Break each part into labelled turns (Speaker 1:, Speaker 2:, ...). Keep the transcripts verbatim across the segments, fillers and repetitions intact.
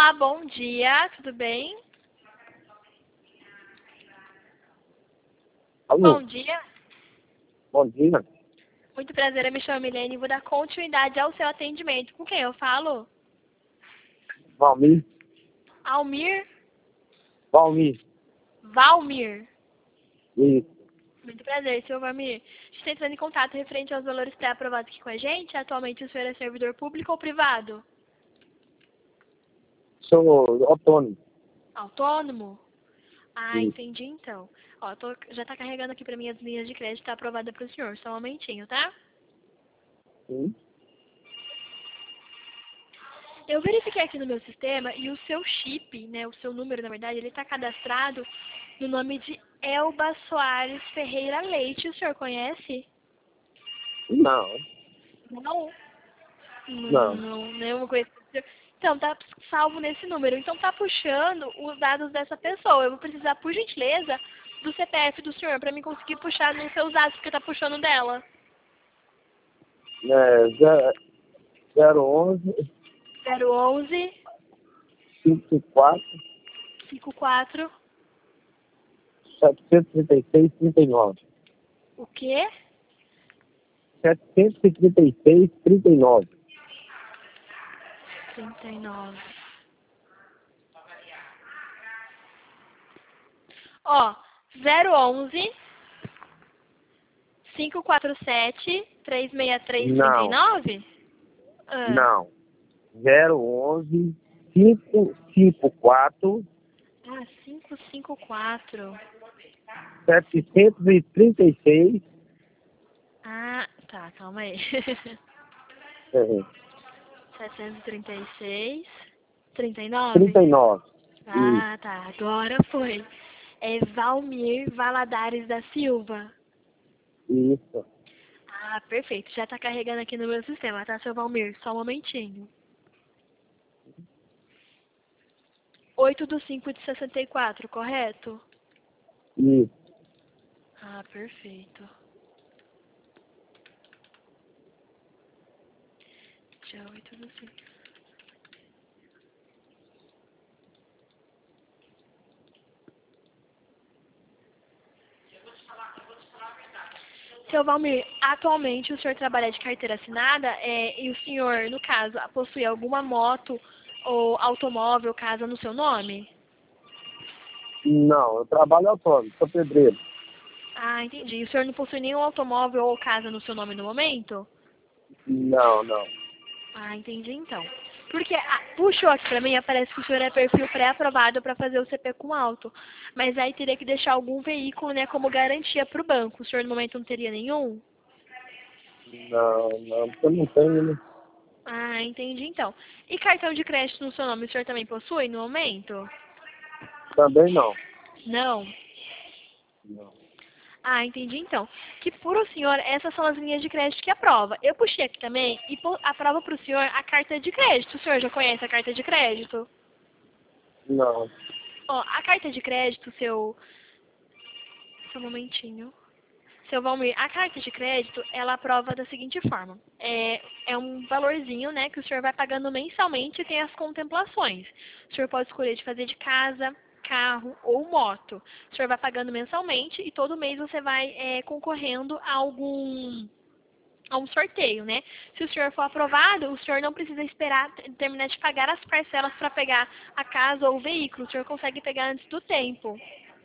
Speaker 1: Olá, bom dia, tudo bem?
Speaker 2: Alô,
Speaker 1: Bom dia,
Speaker 2: bom dia.
Speaker 1: muito prazer, eu me chamo Milene e vou dar continuidade ao seu atendimento. Com quem eu falo?
Speaker 2: Valmir,
Speaker 1: Almir?
Speaker 2: Valmir.
Speaker 1: Valmir.
Speaker 2: Isso.
Speaker 1: Muito prazer, senhor Valmir. A gente está entrando em contato referente aos valores pré-aprovados aqui com a gente. Atualmente o senhor é servidor público ou privado?
Speaker 2: Sou autônomo.
Speaker 1: Autônomo? Ah,
Speaker 2: Isso.
Speaker 1: entendi então. Ó, tô, já está carregando aqui para mim as linhas de crédito, está aprovada para o senhor. Só um momentinho, tá?
Speaker 2: Sim.
Speaker 1: Eu verifiquei aqui no meu sistema e o seu chip, né, o seu número, na verdade, ele está cadastrado no nome de Elba Soares Ferreira Leite. O senhor conhece?
Speaker 2: Não,
Speaker 1: Não. Não,
Speaker 2: não.
Speaker 1: não, não conheço. Então, tá salvo nesse número. Então, tá puxando os dados dessa pessoa. Eu vou precisar, por gentileza, do C P F do senhor para mim conseguir puxar nos seus dados, porque tá puxando dela.
Speaker 2: É, zero onze,
Speaker 1: zero onze,
Speaker 2: cinquenta e quatro,
Speaker 1: cinquenta e quatro.
Speaker 2: setecentos e trinta e seis, trinta e nove.
Speaker 1: O quê?
Speaker 2: setecentos e trinta e seis, trinta e nove.
Speaker 1: trinta e nove. Ó, zero onze, cinco quatro sete, três seis três, trinta e
Speaker 2: Não,
Speaker 1: nove? Ah,
Speaker 2: não. zero onze, cinquenta e quatro,
Speaker 1: ah, cinco cinco quatro.
Speaker 2: setecentos e trinta e seis,
Speaker 1: Ah, tá, calma aí.
Speaker 2: é,
Speaker 1: setecentos e trinta e seis, trinta e nove?
Speaker 2: trinta e nove. Isso.
Speaker 1: Ah, tá, agora foi. É Valmir Valadares da Silva.
Speaker 2: Isso.
Speaker 1: Ah, perfeito. Já tá carregando aqui no meu sistema, tá, seu Valmir? Só um momentinho. oito do cinco de sessenta e quatro, correto?
Speaker 2: Isso.
Speaker 1: Ah, perfeito. Dia oito do cinco. Seu Valmir, atualmente o senhor trabalha de carteira assinada é, e o senhor, no caso, possui alguma moto ou automóvel, casa no seu nome?
Speaker 2: Não, eu trabalho autônomo, sou pedreiro.
Speaker 1: Ah, entendi. E o senhor não possui nenhum automóvel ou casa no seu nome no momento?
Speaker 2: Não, não.
Speaker 1: Ah, entendi então. Porque ah, puxou aqui pra mim, aparece que o senhor é perfil pré-aprovado para fazer o C P com auto. Mas aí teria que deixar algum veículo, né, como garantia para o banco. O senhor no momento não teria nenhum?
Speaker 2: Não, não, porque eu não tenho, né?
Speaker 1: Ah, entendi então. E cartão de crédito no seu nome, o senhor também possui no momento?
Speaker 2: Também não.
Speaker 1: Não.
Speaker 2: Não.
Speaker 1: Ah, entendi então. Que por o senhor, essas são as linhas de crédito que aprova. Eu puxei aqui também e po- aprova para o senhor a carta de crédito. O senhor já conhece a carta de crédito?
Speaker 2: Não.
Speaker 1: Ó, a carta de crédito, seu... Só um momentinho. Seu Valmir, a carta de crédito, ela aprova da seguinte forma. É, é um valorzinho, né, que o senhor vai pagando mensalmente e tem as contemplações. O senhor pode escolher de fazer de casa, carro ou moto. O senhor vai pagando mensalmente e todo mês você vai é, concorrendo a algum a um sorteio, né? Se o senhor for aprovado, o senhor não precisa esperar t- terminar de pagar as parcelas para pegar a casa ou o veículo. O senhor consegue pegar antes do tempo.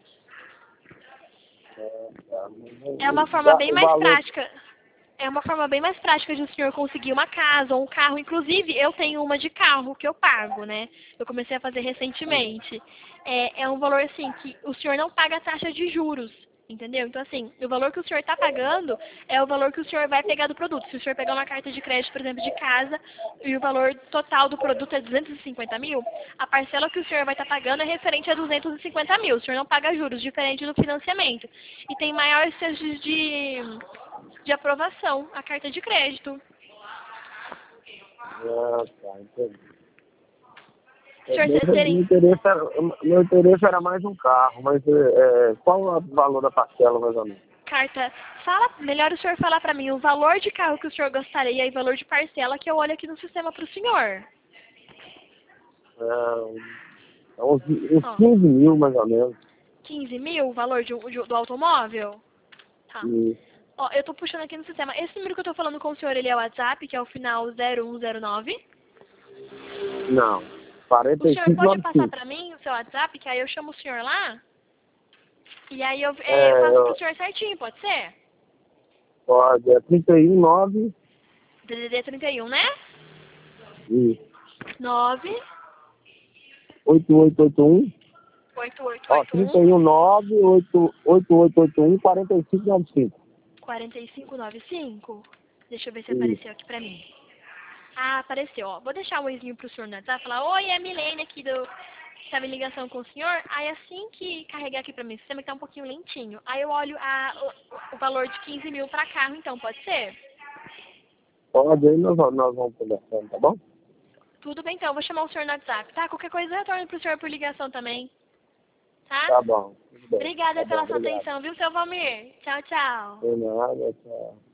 Speaker 1: É uma
Speaker 2: O
Speaker 1: forma
Speaker 2: va-
Speaker 1: bem
Speaker 2: o
Speaker 1: mais
Speaker 2: valor.
Speaker 1: prática. É uma forma bem mais prática de o senhor conseguir uma casa ou um carro. Inclusive, eu tenho uma de carro que eu pago, né? Eu comecei a fazer recentemente. É, é um valor, assim, que o senhor não paga taxa de juros, entendeu? Então, assim, o valor que o senhor está pagando é o valor que o senhor vai pegar do produto. Se o senhor pegar uma carta de crédito, por exemplo, de casa, e o valor total do produto é duzentos e cinquenta mil, a parcela que o senhor vai estar pagando é referente a duzentos e cinquenta mil. O senhor não paga juros, diferente do financiamento. E tem maiores chances de de aprovação, a carta de crédito.
Speaker 2: Ah, tá, entendi. É,
Speaker 1: Senhor, vocês
Speaker 2: Meu
Speaker 1: terem
Speaker 2: interesse era, meu interesse era mais um carro, mas é, é, qual é o valor da parcela, mais ou menos?
Speaker 1: carta, fala, melhor o senhor falar para mim o valor de carro que o senhor gostaria e o valor de parcela que eu olho aqui no sistema para o senhor.
Speaker 2: É, uns, uns
Speaker 1: Ó,
Speaker 2: quinze mil, mais ou menos.
Speaker 1: quinze mil o valor de, um- de- do automóvel? Tá.
Speaker 2: E,
Speaker 1: Ó, eu tô puxando aqui no sistema. Esse número que eu tô falando com o senhor, ele é o WhatsApp, que é o final zero um zero nove.
Speaker 2: não,
Speaker 1: O
Speaker 2: quarenta e
Speaker 1: senhor
Speaker 2: cinco
Speaker 1: pode
Speaker 2: noventa e
Speaker 1: passar
Speaker 2: cinco.
Speaker 1: pra mim o seu WhatsApp, que aí eu chamo o senhor lá? E aí eu é,
Speaker 2: É,
Speaker 1: faço pro
Speaker 2: eu-
Speaker 1: senhor certinho, pode ser?
Speaker 2: pode, é trinta e um nove
Speaker 1: D D D trinta e um, né?
Speaker 2: e
Speaker 1: nove
Speaker 2: oito oito oito um.
Speaker 1: oito oito
Speaker 2: Ó,
Speaker 1: oito um
Speaker 2: trinta e um nove oito oito oito um quarenta e cinco noventa e cinco.
Speaker 1: quatro cinco nove cinco. Deixa eu ver se
Speaker 2: Isso.
Speaker 1: apareceu aqui pra mim. Ah, apareceu, ó. Vou deixar um oizinho pro senhor no WhatsApp, falar, oi, é a Milene aqui do... Estava em ligação com o senhor. Aí assim que carregar aqui pra mim, o sistema que tá um pouquinho lentinho. Aí eu olho a, o, o valor de quinze mil pra carro, então, pode ser?
Speaker 2: Pode, aí nós, vamos- nós vamos conversando, tá bom?
Speaker 1: Tudo bem, então. Eu vou chamar o senhor no WhatsApp, tá? Qualquer coisa eu retorno pro senhor por ligação também, tá?
Speaker 2: Tá bom, tudo bem.
Speaker 1: Obrigada
Speaker 2: Tá bom,
Speaker 1: pela sua
Speaker 2: obrigado.
Speaker 1: atenção, viu, seu Valmir? Tchau, tchau.
Speaker 2: De nada, tchau.